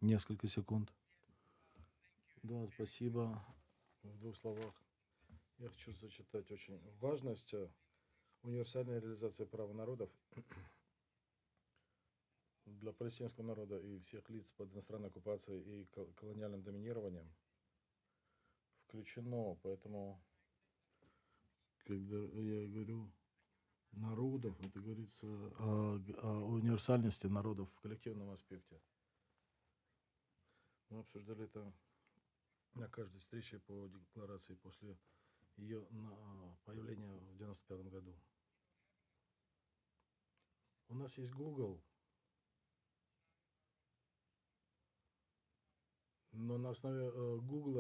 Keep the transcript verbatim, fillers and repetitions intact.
Несколько секунд. Да, спасибо. В двух словах я хочу зачитать очень важность э, универсальной реализации права народов для палестинского народа и всех лиц под иностранной оккупацией и кол- колониальным доминированием включено. Поэтому, когда я говорю народов, это говорится о, г- о универсальности народов в коллективном аспекте. Мы обсуждали это на каждой встрече по декларации после ее на- появления в девяносто пятом году. У нас есть Google, но на основе э, Google